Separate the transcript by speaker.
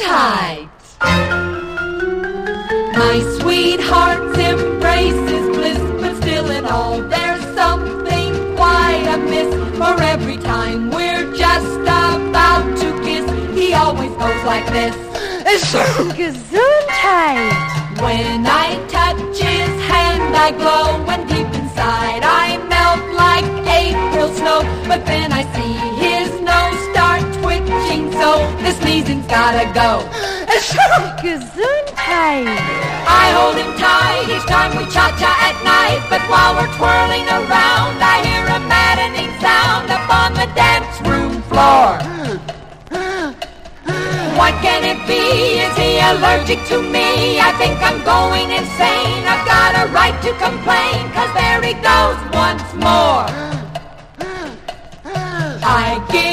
Speaker 1: Gesundheit. My sweetheart's embrace is bliss, but still in all there's something quite amiss. For every time we're just about to kiss, he always goes like this.
Speaker 2: Gesundheit.
Speaker 1: When I touch his hand I glow, and deep inside I melt like April snow. But then I see his nose start twitching, so the sneezing's gotta go.
Speaker 2: Gesundheit.
Speaker 1: I hold him tight each time we cha-cha at night, but while we're twirling around I hear a maddening sound up on the dance room floor. What can it be? Is he allergic to me? I think I'm going insane. I've got a right to complain, 'cause there he goes once more. I give